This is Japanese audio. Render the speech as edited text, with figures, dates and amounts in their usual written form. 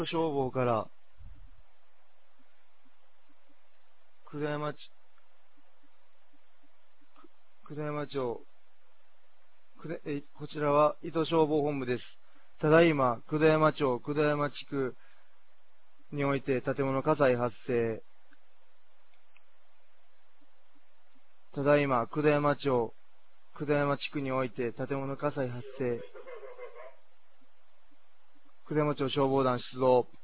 消防から久田山町、こちらは伊豆消防本部です。ただいま久田山町久田山地区において建物火災発生。ただいま久田山町久田山地区において建物火災発生。久田山町消防団出動。